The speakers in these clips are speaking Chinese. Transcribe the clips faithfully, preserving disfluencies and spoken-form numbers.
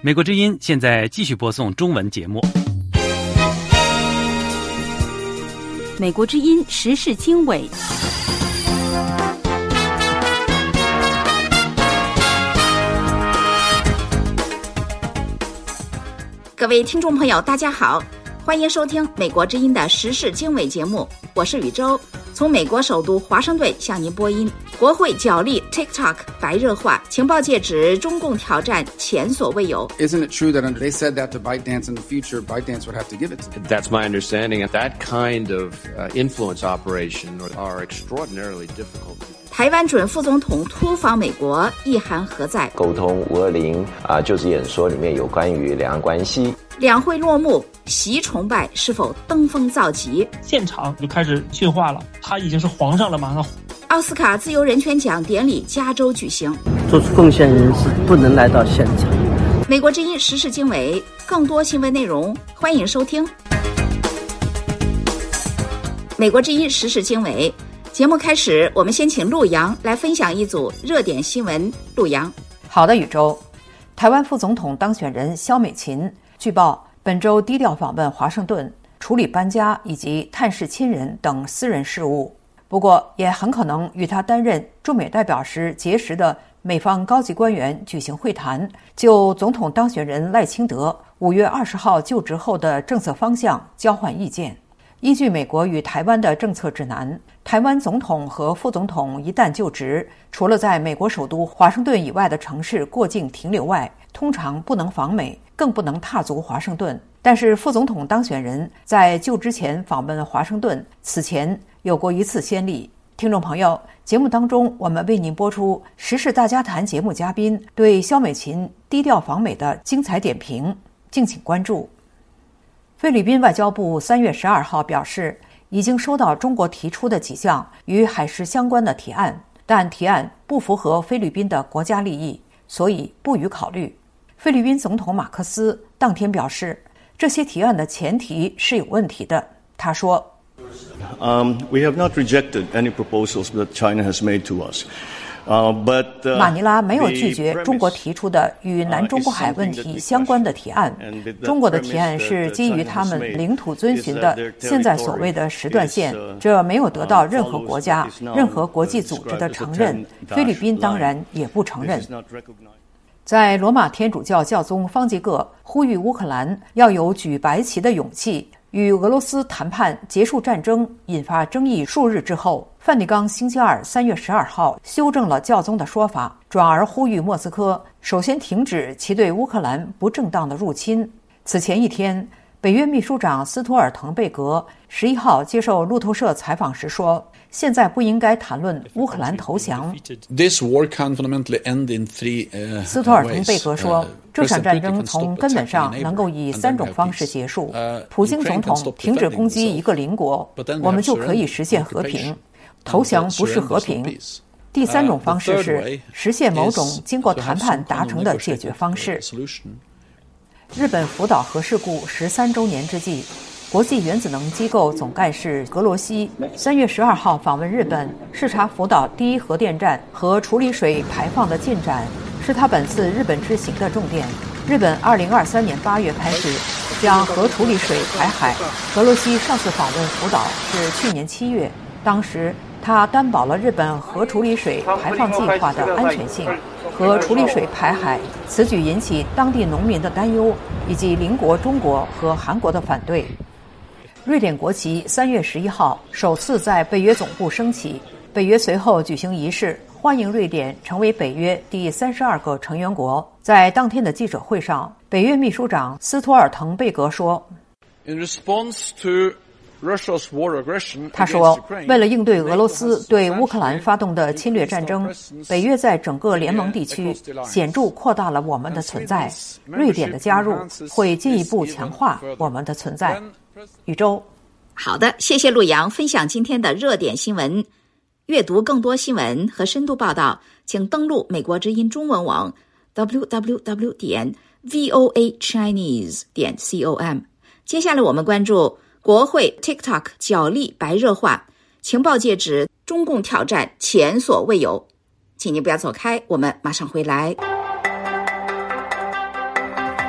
美国之音现在继续播送中文节目。 美国之音时事经纬， 各位听众朋友大家好，欢迎收听美国之音的时事经纬节目，我是宇宙，从美国首都华盛顿向您播音。国会角力 TikTok 白热化，情报界指中共挑战前所未有。 Isn't it true that they said that to ByteDance in the future, ByteDance would have to give it to them? That's my understanding. That kind of uh, influence operation are extraordinarily difficult. 台湾准副总统突访美国，意涵何在？ 沟通五二零啊，就职演说里面有关于两岸关系。 两会落幕，习崇拜是否登峰造极？ 现场就开始训话了，他已经是皇上了嘛。 奥斯卡自由人权奖典礼加州举行， 做出贡献人士不能来到现场。 美国之音时事经纬，更多新闻内容欢迎收听。美国之音时事经纬节目开始，我们先请陆洋来分享一组热点新闻。陆洋。 好的，宇宙。台湾副总统当选人萧美琴据报本周低调访问华盛顿，处理搬家以及探视亲人等私人事务。不过也很可能与他担任驻美代表时结识的美方高级官员举行会谈，就总统当选人赖清德五月二十号就职后的政策方向交换意见。依据美国与台湾的政策指南，台湾总统和副总统一旦就职，除了在美国首都华盛顿以外的城市过境停留外，通常不能访美，更不能踏足华盛顿。但是副总统当选人在就职前访问华盛顿，此前有过一次先例。听众朋友，节目当中我们为您播出时事大家谈节目嘉宾对萧美琴低调访美的精彩点评，敬请关注。菲律宾外交部三月十二号表示，已经收到中国提出的几项与海事相关的提案，但提案不符合菲律宾的国家利益，所以不予考虑。菲律宾总统马克思当天表示，这些提案的前提是有问题的。他说 Um, we have not rejected any proposals that China has made to us. Uh, but, uh, 马尼拉没有拒绝中国提出的与南中国海问题相关的提案。中国的提案是基于他们领土遵循的现在所谓的时段线，这没有得到任何国家、任何国际组织的承认，菲律宾当然也不承认。在罗马天主教教宗方济各呼吁乌克兰要有举白旗的勇气，与俄罗斯谈判结束战争引发争议数日之后，梵蒂冈星期二三月十二号修正了教宗的说法，转而呼吁莫斯科首先停止其对乌克兰不正当的入侵。此前一天，北约秘书长斯托尔滕贝格十一号接受路透社采访时说，现在不应该谈论乌克兰投降。斯托尔滕贝格说，这场战争从根本上能够以三种方式结束：普京总统停止攻击一个邻国，我们就可以实现和平；投降不是和平。第三种方式是实现某种经过谈判达成的解决方式。日本福岛核事故十三周年之际，国际原子能机构总干事格罗西三月十二号访问日本，视察福岛第一核电站和处理水排放的进展，是他本次日本之行的重点。日本二零二三年八月开始将核处理水排海，格罗西上次访问福岛是去年七月，当时他担保了日本核处理水排放计划的安全性和处理水排海，此举引起当地农民的担忧，以及邻国中国和韩国的反对。瑞典国旗三月十一号首次在北约总部升起，北约随后举行仪式，欢迎瑞典成为北约第三十二个成员国。在当天的记者会上，北约秘书长斯托尔滕贝格说 In response to 他说，为了应对俄罗斯对乌克兰发动的侵略战争，北约在整个联盟地区显著扩大了我们的存在，瑞典的加入会进一步强化我们的存在。宇宙。 好的，谢谢陆洋分享今天的热点新闻。阅读更多新闻和深度报道，请登录美国之音中文网 double-u double-u double-u 点 v o a chinese 点 com。接下来我们关注国会 TikTok 角力白热化，情报界指中共挑战前所未有。请您不要走开，我们马上回来。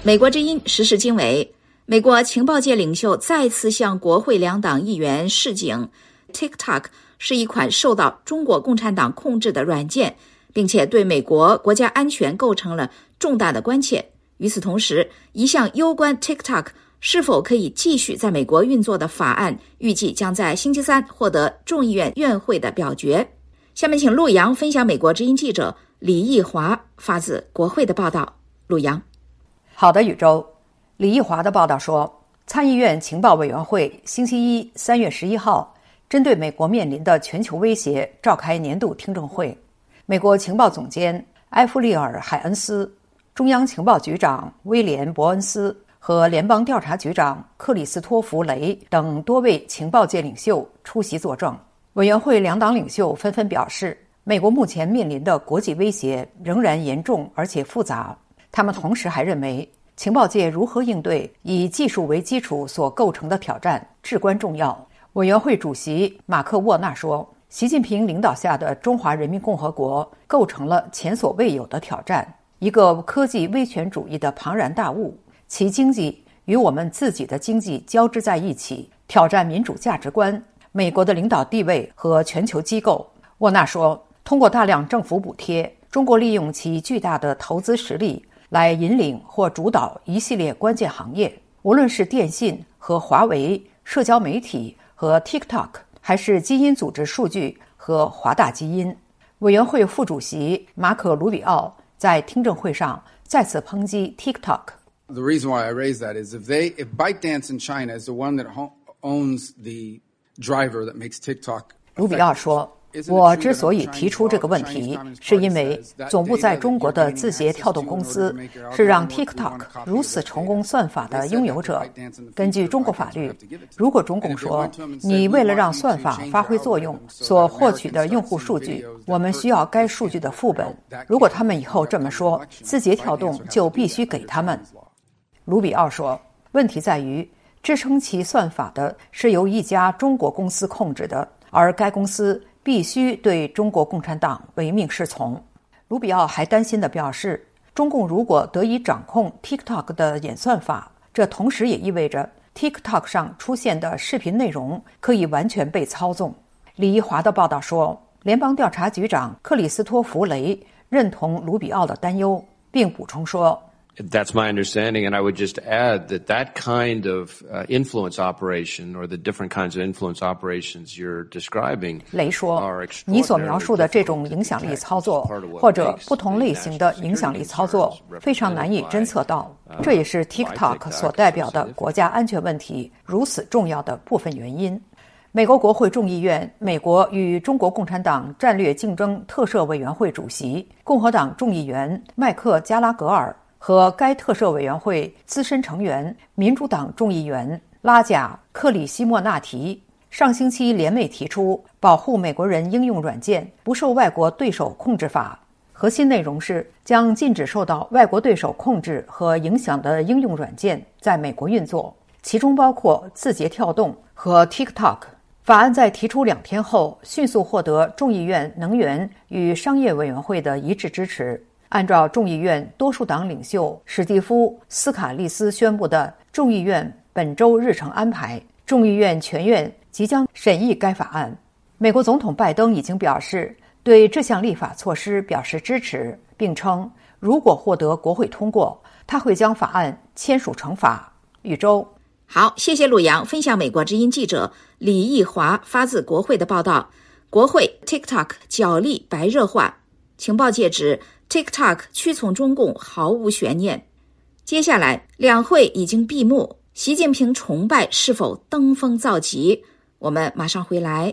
美国之音时事经纬，美国情报界领袖再次向国会两党议员示警 TikTok 是一款受到中国共产党控制的软件，并且对美国国家安全构成了重大的关切。与此同时，一项攸关 TikTok 是否可以继续在美国运作的法案预计将在星期三获得众议院院会的表决。下面请陆洋分享美国之音记者李义华发自国会的报道。陆洋。 好的，宇宙。李义华的报道说，参议院情报委员会星期一三月十一号针对美国面临的全球威胁召开年度听证会。美国情报总监埃弗利尔·海恩斯、中央情报局长威廉·伯恩斯和联邦调查局长克里斯托弗·雷等多位情报界领袖出席作证。委员会两党领袖纷纷表示，美国目前面临的国际威胁仍然严重而且复杂。他们同时还认为，情报界如何应对以技术为基础所构成的挑战至关重要。委员会主席马克·沃纳说，习近平领导下的中华人民共和国构成了前所未有的挑战，一个科技威权主义的庞然大物，其经济与我们自己的经济交织在一起，挑战民主价值观、美国的领导地位和全球机构。沃纳说，通过大量政府补贴，中国利用其巨大的投资实力来引领或主导一系列关键行业，无论是电信和华为、社交媒体和 TikTok， 还是基因组织数据和华大基因。委员会副主席马可·卢比奥在听证会上再次抨击 TikTok。The reason why I raise that is if they, if ByteDance in China is the one that owns the driver that makes TikTok。 卢比奥说，我之所以提出这个问题，是因为总部在中国的字节跳动公司是让 TikTok 如此成功算法的拥有者。根据中国法律，如果中共说你为了让算法发挥作用所获取的用户数据，我们需要该数据的副本，如果他们以后这么说，字节跳动就必须给他们。卢比奥说，问题在于支撑其算法的是由一家中国公司控制的，而该公司必须对中国共产党唯命是从。卢比奥还担心地表示，中共如果得以掌控 TikTok 的演算法，这同时也意味着 TikTok 上出现的视频内容可以完全被操纵。李一华的报道说，联邦调查局长克里斯托弗·雷认同卢比奥的担忧，并补充说， That's my understanding, and I would just add that that kind of uh, influence operation, or the different kinds of influence operations you're describing, 雷说，你所描述的这种影响力操作，或者不同类型的影响力操作，非常难以侦测到。这也是 TikTok 所代表的国家安全问题如此重要的部分原因。美国国会众议院美国与中国共产党战略竞争特设委员会主席、共和党众议员麦克·加拉格尔和该特设委员会资深成员民主党众议员拉贾·克里希莫纳提上星期联袂提出保护美国人应用软件不受外国对手控制法，核心内容是将禁止受到外国对手控制和影响的应用软件在美国运作，其中包括字节跳动和 TikTok。 法案在提出两天后迅速获得众议院能源与商业委员会的一致支持。按照众议院多数党领袖史蒂夫·斯卡利斯宣布的众议院本周日程安排，众议院全院即将审议该法案。美国总统拜登已经表示对这项立法措施表示支持，并称如果获得国会通过，他会将法案签署成法。宇宙。 好，谢谢陆洋分享美国之音记者李义华发自国会的报道。国会 TikTok 角力白热化，情报界指TikTok 屈从中共毫无悬念。接下来，两会已经闭幕，习近平崇拜是否登峰造极？我们马上回来。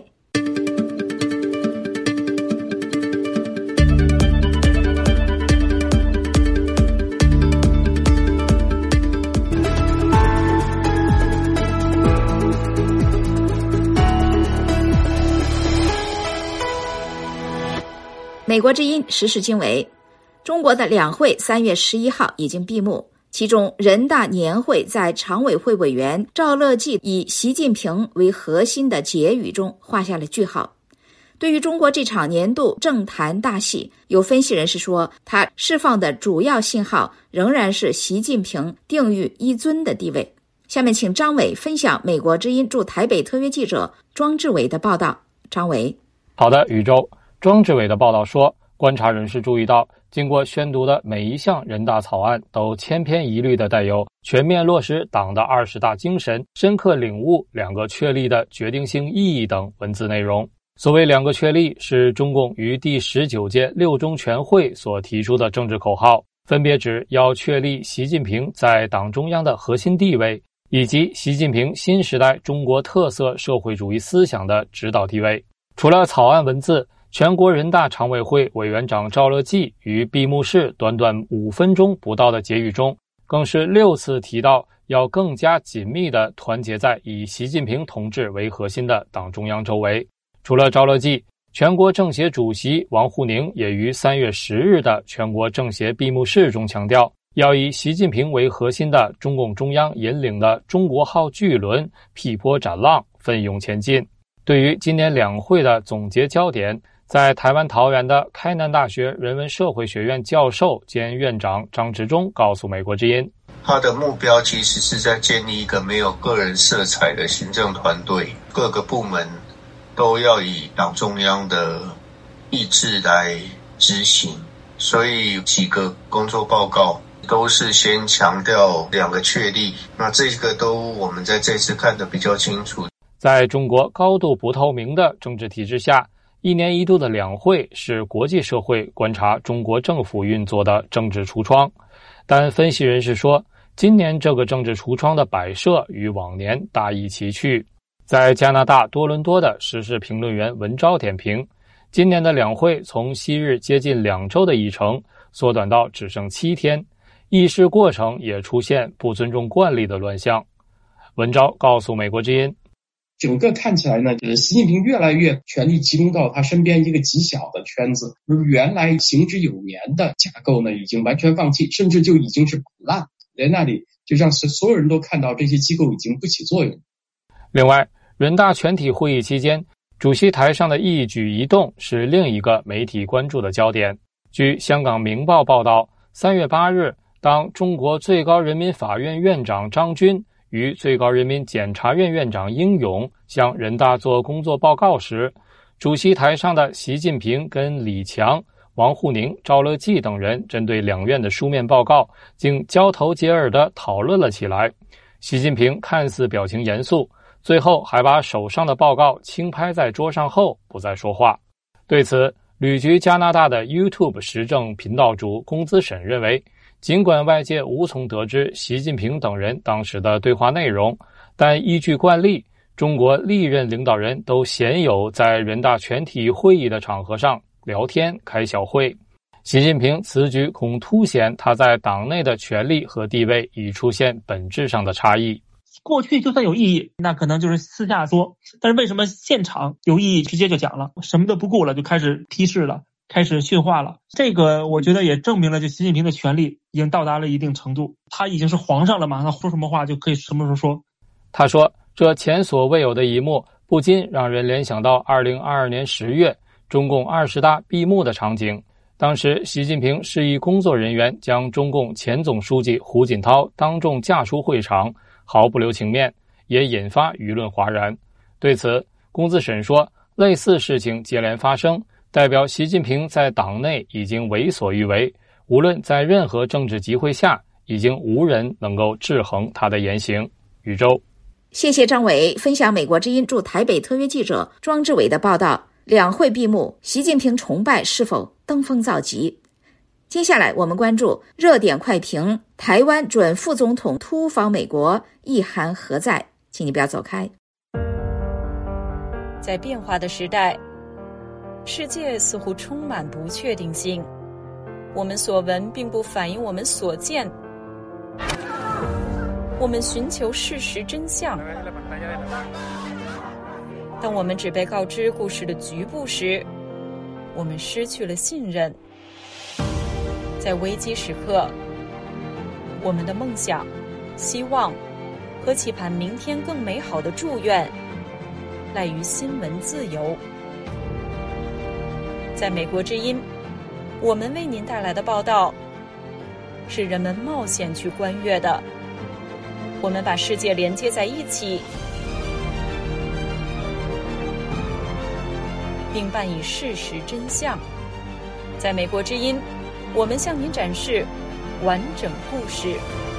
美国之音时事经纬，中国的两会三月十一号已经闭幕，其中人大年会在常委会委员赵乐际以习近平为核心的结语中画下了句号。 对于中国这场年度政坛大戏，有分析人士说，它释放的主要信号仍然是习近平定于一尊的地位。下面请张伟分享美国之音驻台北特约记者庄志伟的报道。张伟。 好的，宇宙。庄志伟的报道说，观察人士注意到，经过宣读的每一项人大草案都千篇一律地带有全面落实党的二十大精神、深刻领悟两个确立的决定性意义等文字内容。所谓两个确立，是中共于第十九届六中全会所提出的政治口号，分别指要确立习近平在党中央的核心地位，以及习近平新时代中国特色社会主义思想的指导地位。除了草案文字，全国人大常委会委员长赵乐际于闭幕式短短五分钟不到的结语中，更是六次提到要更加紧密地团结在以习近平同志为核心的党中央周围。除了赵乐际，全国政协主席王沪宁也于三月十日的全国政协闭幕式中强调，要以习近平为核心的中共中央引领的中国号巨轮劈波斩浪，奋勇前进。对于今年两会的总结焦点，在台湾桃园的开南大学人文社会学院教授兼院长张志忠告诉美国之音， 他的目标其实是在建立一个没有个人色彩的行政团队，各个部门都要以党中央的意志来执行，所以几个工作报告都是先强调两个确立，那这个都我们在这次看得比较清楚。 在中国高度不透明的政治体制下，一年一度的两会是国际社会观察中国政府运作的政治橱窗，但分析人士说，今年这个政治橱窗的摆设与往年大异其趣。在加拿大多伦多的时事评论员文昭点评，今年的两会从昔日接近两周的议程缩短到只剩七天，议事过程也出现不尊重惯例的乱象。文昭告诉美国之音， 整个看起来呢，呃，习近平越来越权力集中到他身边一个极小的圈子，而原来行之有年的架构呢，已经完全放弃，甚至就已经是摆烂，在那里就让所有人都看到这些机构已经不起作用。 另外，人大全体会议期间，主席台上的一举一动是另一个媒体关注的焦点。据香港明报报道，三月八日，当中国最高人民法院院长张军与最高人民检察院院长英勇向人大做工作报告时，主席台上的习近平跟李强、王沪宁、赵乐际等人针对两院的书面报告竟交头接耳地讨论了起来。习近平看似表情严肃，最后还把手上的报告轻拍在桌上后不再说话。对此，旅居加拿大的 YouTube 时政频道主龚资审认为，尽管外界无从得知习近平等人当时的对话内容，但依据惯例，中国历任领导人都鲜有在人大全体会议的场合上聊天开小会。习近平此举恐凸显他在党内的权力和地位已出现本质上的差异。 过去就算有异议，那可能就是私下说，但是为什么现场有异议直接就讲了，什么都不顾了，就开始批示了，开始训话了。这个我觉得也证明了，就习近平的权力已经到达了一定程度，他已经是皇上了嘛，那说什么话就可以什么时候说。 他说，这前所未有的一幕不禁让人联想到二零二二年十月中共二十大闭幕的场景。当时习近平示意工作人员将中共前总书记胡锦涛当众架出会场，毫不留情面，也引发舆论哗然。对此，龚资审说，类似事情接连发生，代表习近平在党内已经为所欲为，无论在任何政治集会下，已经无人能够制衡他的言行。宇宙， 谢谢张伟分享美国之音驻台北特约记者庄志伟的报道。两会闭幕，习近平崇拜是否登峰造极？接下来我们关注热点快评，台湾准副总统突访美国，意涵何在？请你不要走开。 在变化的时代，世界似乎充满不确定性，我们所闻并不反映我们所见，我们寻求事实真相。当我们只被告知故事的局部时，我们失去了信任。在危机时刻，我们的梦想、希望和期盼明天更美好的祝愿，赖于新闻自由。 在美国之音，我们为您带来的报道是人们冒险去观阅的。我们把世界连接在一起，并伴以事实真相。在美国之音，我们向您展示完整故事。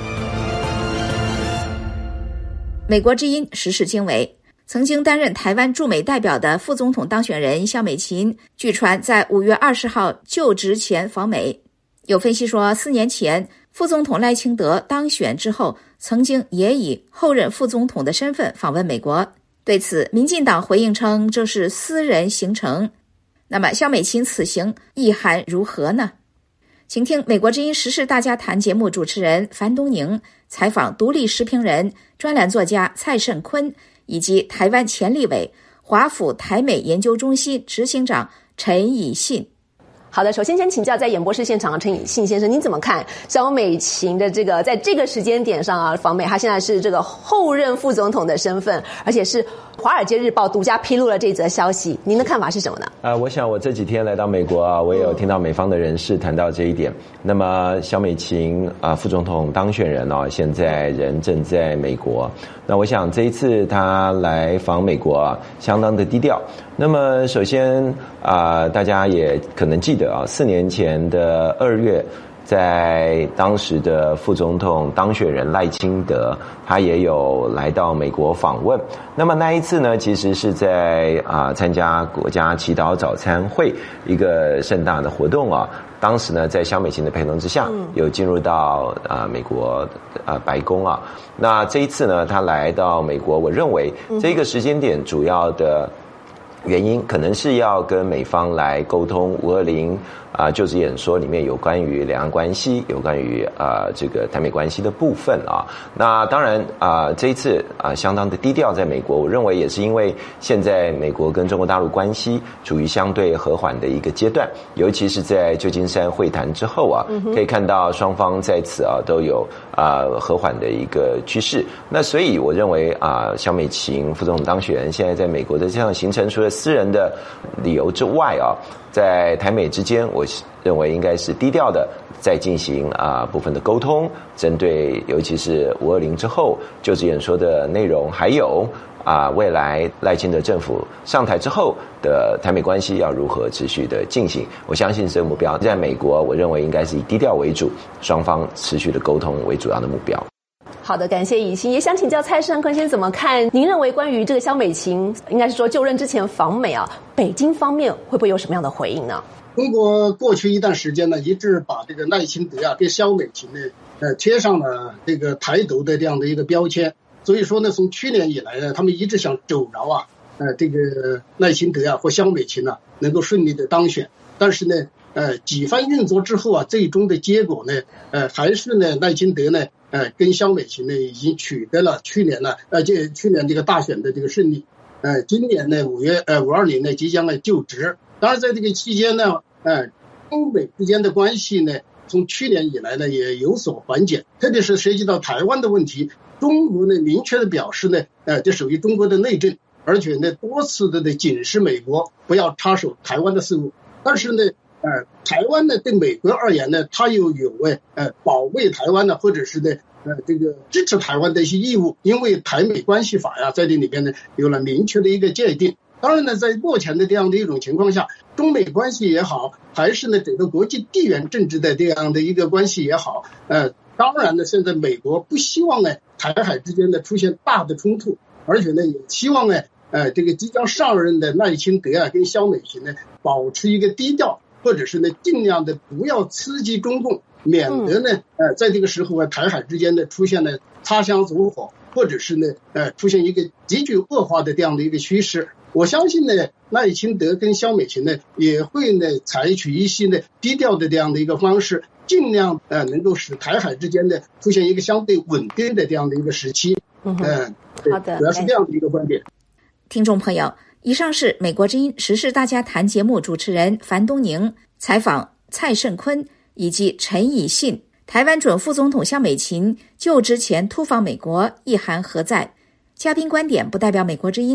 美国之音时事经纬，曾经担任台湾驻美代表的副总统当选人萧美琴，据传在五月二十号就职前访美。有分析说，四年前副总统赖清德当选之后，曾经也以后任副总统的身份访问美国。对此，民进党回应称这是私人行程。那么萧美琴此行意涵如何呢？请听美国之音时事大家谈节目主持人樊东宁采访独立时评人、专栏作家蔡慎坤以及台湾前立委、华府台美研究中心执行长陈以信。 好的，首先先请教在演播室现场的陈以信先生，您怎么看萧美琴的这个在这个时间点上啊访美？他现在是这个后任副总统的身份，而且是《华尔街日报》独家披露了这则消息，您的看法是什么呢？ 啊、呃，我想我这几天来到美国啊，我也有听到美方的人士谈到这一点。那么萧美琴啊、呃，副总统当选人哦，现在人正在美国。那我想这一次他来访美国啊，相当的低调。那么首先啊、呃，大家也可能记得啊，四年前的二月，在当时的副总统当选人赖清德，他也有来到美国访问。那么那一次呢，其实是在啊、呃、参加国家祈祷早餐会一个盛大的活动啊。当时呢，在萧美琴的陪同之下，有进入到啊、呃、美国啊、呃、白宫啊。那这一次呢，他来到美国，我认为这个时间点主要的原因可能是要跟美方来沟通五二零啊就职演说里面有关于两岸关系、有关于啊这个台美关系的部分啊。那当然啊这一次啊相当的低调，在美国，我认为也是因为现在美国跟中国大陆关系处于相对和缓的一个阶段，尤其是在旧金山会谈之后啊，可以看到双方在此啊都有啊和缓的一个趋势。那所以我认为啊萧美琴副总统当选人现在在美国的这样行程，除了私人的理由之外啊，在台美之间，我认为应该是低调的在进行啊部分的沟通，针对尤其是五二零之后就职演说的内容，还有啊未来赖清德政府上台之后的台美关系要如何持续的进行，我相信这个目标在美国，我认为应该是以低调为主，双方持续的沟通为主要的目标。 好的，感谢以信。也想请教蔡慎坤先怎么看？您认为关于这个萧美琴，应该是说就任之前访美啊，北京方面会不会有什么样的回应呢？ 中国过去一段时间呢，一直把这个赖清德啊跟萧美琴呢，呃，贴上了这个台独的这样的一个标签。所以说呢，从去年以来呢，他们一直想肘着啊，呃，这个赖清德啊或萧美琴啊能够顺利的当选。但是呢，呃，几番运作之后啊，最终的结果呢，呃，还是呢赖清德呢。呃，跟萧美琴呢已经取得了去年呢，呃，这去年这个大选的这个胜利。呃，今年呢五月呃五二零呢即将呢就职。当然，在这个期间呢，呃，中美之间的关系呢，从去年以来呢也有所缓解，特别是涉及到台湾的问题，中国呢明确的表示呢，呃，这属于中国的内政，而且呢多次的的警示美国不要插手台湾的事务。但是呢。呃，台湾呢，对美国而言呢，它又有呃保卫台湾呢，或者是呢呃这个支持台湾的一些义务，因为台美关系法呀，在这里边呢有了明确的一个界定。当然呢，在目前的这样的一种情况下，中美关系也好，还是呢整个国际地缘政治的这样的一个关系也好，呃，当然呢，现在美国不希望呢台海之间呢出现大的冲突，而且呢也希望呢呃这个即将上任的赖清德啊跟萧美琴呢保持一个低调。或者是呢，尽量的不要刺激中共，免得呢，呃，在这个时候啊，台海之间呢出现了擦枪走火，或者是呢，呃，出现一个急剧恶化的这样的一个趋势。我相信呢，赖清德跟萧美琴呢也会呢采取一些呢低调的这样的一个方式，尽量呃能够使台海之间呢出现一个相对稳定的这样的一个时期。嗯、呃， 好的， 主要是这样的一个观点。 听众朋友。以上是美国之音时事大家谈节目主持人樊东宁采访蔡慎坤以及陈以信，台湾准副总统萧美琴就职前突访美国意涵何在？嘉宾观点不代表美国之音。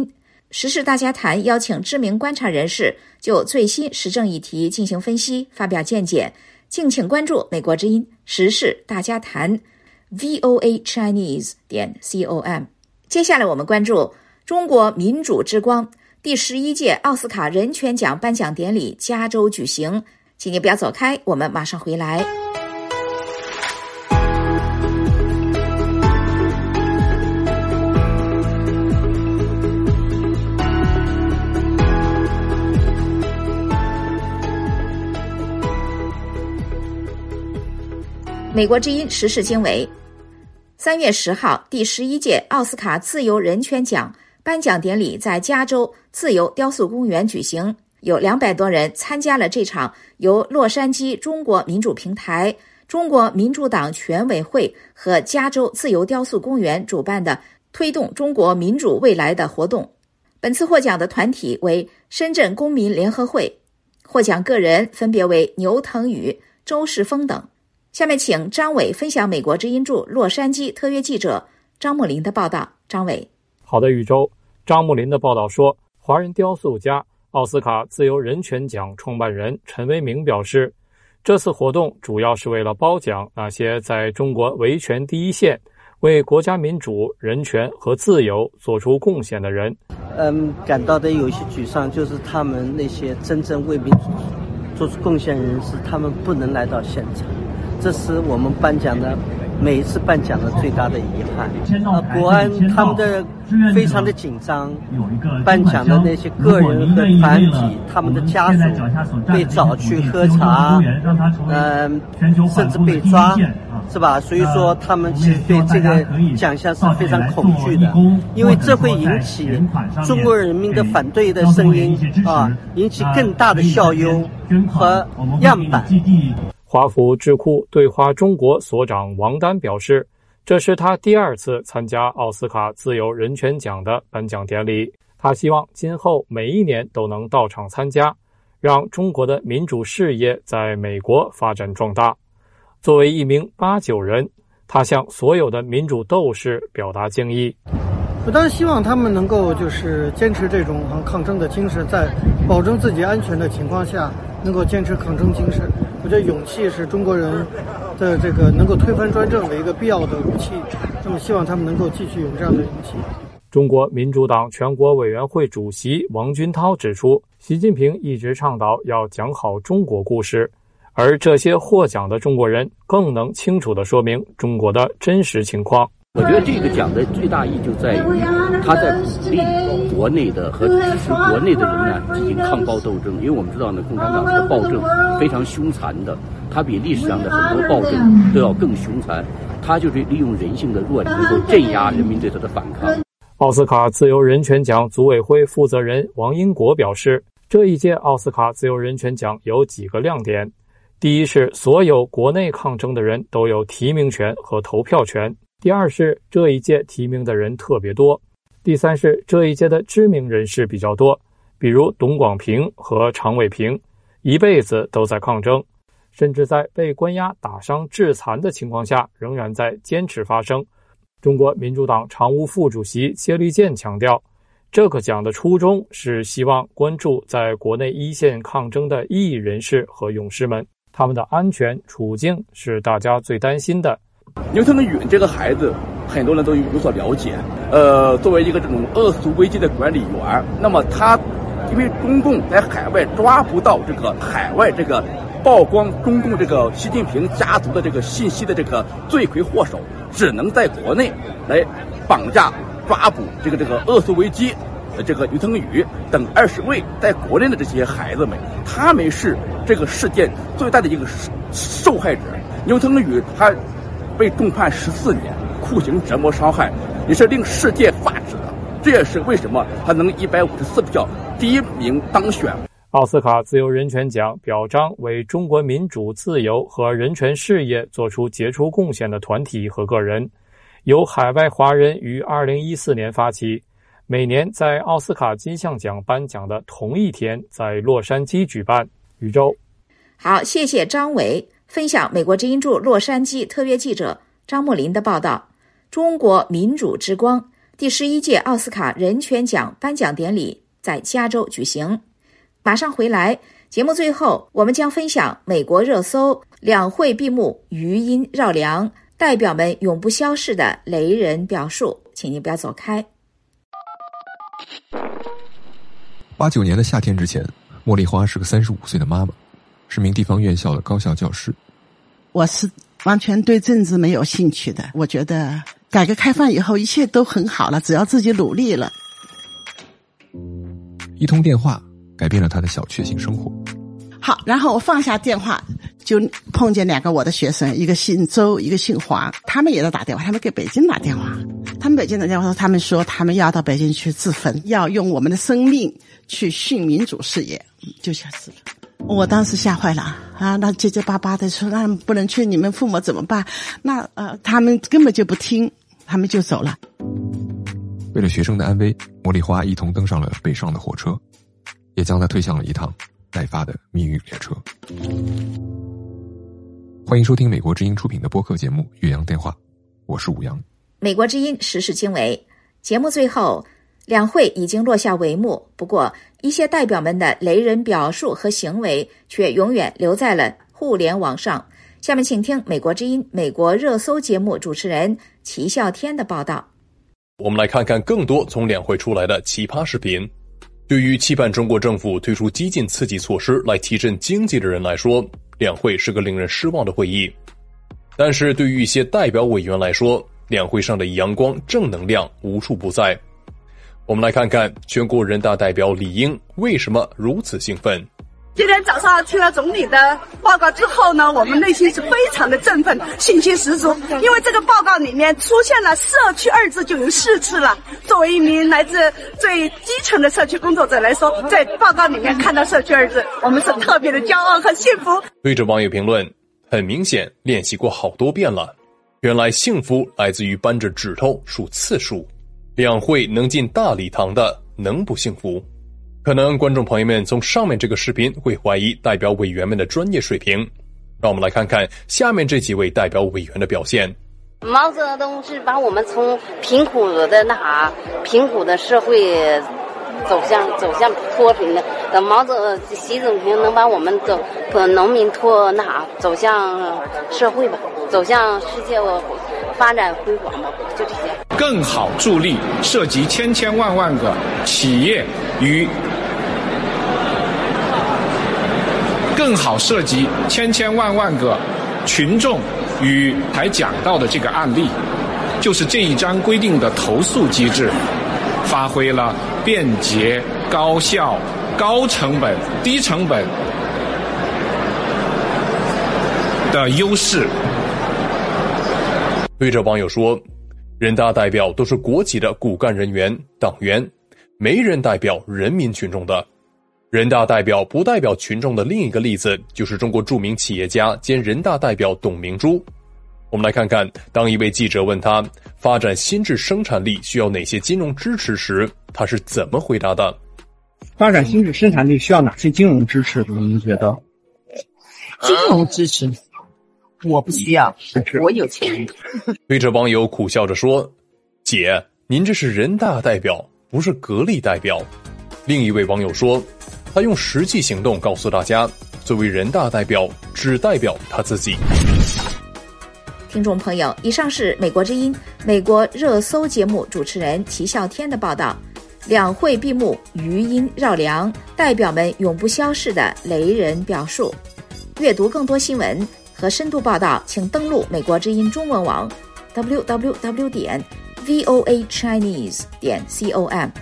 时事大家谈邀请知名观察人士就最新时政议题进行分析，发表见解。敬请关注美国之音时事大家谈 V O A Chinese 点 com。 接下来我们关注中国民主之光第十一届奥斯卡人权奖颁奖典礼加州举行，请您不要走开，我们马上回来。美国之音时事经纬，三月十号，第十一届奥斯卡自由人权奖颁奖典礼在加州自由雕塑公园举行，有两百多人参加了这场由洛杉矶中国民主平台、中国民主党全委会和加州自由雕塑公园主办的推动中国民主未来的活动。本次获奖的团体为深圳公民联合会，获奖个人分别为牛腾宇、周世峰等。下面请张伟分享美国之音驻洛杉矶特约记者张木林的报道。张伟。 好的，宇宙。张木林的报道说，华人雕塑家、奥斯卡自由人权奖创办人陈为民表示，这次活动主要是为了褒奖那些在中国维权第一线为国家民主、人权和自由做出贡献的人。 嗯，感到的有些沮丧，就是他们那些真正为民主做出贡献人士，他们不能来到现场。这是我们颁奖的每一次颁奖的最大的遗憾。呃，国安他们的非常的紧张，颁奖的那些个人和团体，他们的家属被找去喝茶，嗯、呃，甚至被抓，是吧？所以说他们其实对这个奖项是非常恐惧的，因为这会引起中国人民的反对的声音啊，引起更大的效尤和样板。 华府智库对华中国所长王丹表示，这是他第二次参加奥斯卡自由人权奖的颁奖典礼。他希望今后每一年都能到场参加，让中国的民主事业在美国发展壮大。作为一名八九人，他向所有的民主斗士表达敬意。 我当然希望他们能够就是坚持这种抗争的精神，在保证自己安全的情况下，能够坚持抗争精神。我觉得勇气是中国人的这个能够推翻专政的一个必要的武器。那么希望他们能够继续有这样的勇气。 中国民主党全国委员会主席王军涛指出，习近平一直倡导要讲好中国故事，而这些获奖的中国人更能清楚地说明中国的真实情况。 我觉得这个奖的最大意义就在于，他在鼓励国内的和支持国内的人呢进行抗暴斗争。因为我们知道呢，共产党的暴政非常凶残的，它比历史上的很多暴政都要更凶残。它就是利用人性的弱点，能够镇压人民对它的反抗。 奥斯卡自由人权奖组委会负责人王英国表示，这一届奥斯卡自由人权奖有几个亮点。第一是所有国内抗争的人都有提名权和投票权。第二是这一届提名的人特别多。第三是这一届的知名人士比较多，比如董广平和常伟平，一辈子都在抗争，甚至在被关押、打伤、致残的情况下，仍然在坚持发声。中国民主党常务副主席谢立健强调，这个奖的初衷是希望关注在国内一线抗争的异议人士和勇士们，他们的安全处境是大家最担心的。 牛腾宇这个孩子，很多人都有所了解。呃，作为一个这种恶俗危机的管理员，那么他因为中共在海外抓不到这个海外这个曝光中共这个习近平家族的这个信息的这个罪魁祸首，只能在国内来绑架抓捕这个这个恶俗危机这个牛腾宇等二十位在国内的这些孩子们，他们是这个事件最大的一个受害者。牛腾宇他被重判十四年，酷刑折磨伤害，也是令世界发指的。这也是为什么他能一百五十四票第一名当选。 奥斯卡自由人权奖表彰为中国民主自由和人权事业做出杰出贡献的团体和个人，由海外华人于二零一四年发起，每年在奥斯卡金像奖颁奖的同一天在洛杉矶举办。宇宙， 好，谢谢张伟分享美国之音驻洛杉矶特约记者张木林的报道。中国民主之光第十一届奥斯卡人权奖颁奖典礼在加州举行。马上回来，节目最后我们将分享美国热搜，两会闭幕，余音绕梁，代表们永不消逝的雷人表述，请您不要走开。 八九年的夏天之前，茉莉花是个三十五岁的妈妈，是名地方院校的高校教师。 我是完全对政治没有兴趣的，我觉得改革开放以后一切都很好了，只要自己努力了。 一通电话改变了他的小确幸生活。 好，然后我放下电话，就碰见两个我的学生，一个姓周，一个姓黄，他们也在打电话，他们给北京打电话，他们北京打电话说，他们说他们要到北京去自焚，要用我们的生命去殉民主事业，就下死了。我当时吓坏了啊！那结结巴巴的说，那不能去，你们父母怎么办？那呃，他们根本就不听，他们就走了。 为了学生的安危，茉莉花一同登上了北上的火车，也将他推向了一趟待发的命运列车。欢迎收听美国之音出品的播客节目《岳阳电话》，我是武阳。 美国之音时事经纬节目最后，两会已经落下帷幕，不过一些代表们的雷人表述和行为却永远留在了互联网上。下面请听美国之音美国热搜节目主持人齐笑天的报道。 我们来看看更多从两会出来的奇葩视频。对于期盼中国政府推出激进刺激措施来提振经济的人来说，两会是个令人失望的会议。但是对于一些代表委员来说，两会上的阳光正能量无处不在。我们来看看全国人大代表李英为什么如此兴奋。 今天早上听了总理的报告之后呢，我们内心是非常的振奋，信心十足。因为这个报告里面出现了社区二字就有四次了。作为一名来自最基层的社区工作者来说，在报告里面看到社区二字，我们是特别的骄傲和幸福。 对着网友评论，很明显练习过好多遍了。原来幸福来自于扳着指头数次数。两会能进大礼堂的，能不幸福？可能观众朋友们从上面这个视频会怀疑代表委员们的专业水平，让我们来看看下面这几位代表委员的表现。 毛泽东是把我们从贫苦的那啥贫苦的社会走向走向脱贫的，等毛泽习近平能把我们走农民脱那啥走向社会吧，走向世界发展辉煌吧，就这些。 更好助力涉及千千万万个企业与更好涉及千千万万个群众与才讲到的这个案例，就是这一章规定的投诉机制，发挥了便捷、高效、高成本、低成本的优势。 对着网友说，人大代表都是国企的骨干人员、党员，没人代表人民群众的。人大代表不代表群众的另一个例子，就是中国著名企业家兼人大代表董明珠。我们来看看，当一位记者问他发展新质生产力需要哪些金融支持时，他是怎么回答的？ 发展新质生产力需要哪些金融支持？您觉得？ 金融支持我不需要，我有钱。 对着网友苦笑着说，姐，您这是人大代表，不是格力代表。另一位网友说，他用实际行动告诉大家，作为人大代表只代表他自己。 听众朋友，以上是美国之音美国热搜节目主持人齐笑天的报道。两会闭幕，余音绕梁，代表们永不消逝的雷人表述。阅读更多新闻和深度报道，请登录美国之音中文网 double-u double-u double-u 点 v o a chinese 点 com。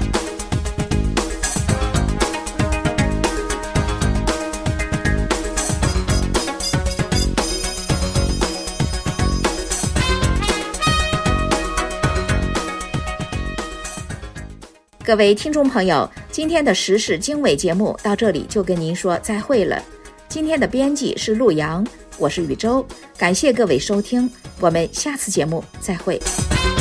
各位听众朋友，今天的时事经纬节目到这里就跟您说再会了。今天的编辑是陆阳，我是宇宙，感谢各位收听，我们下次节目再会。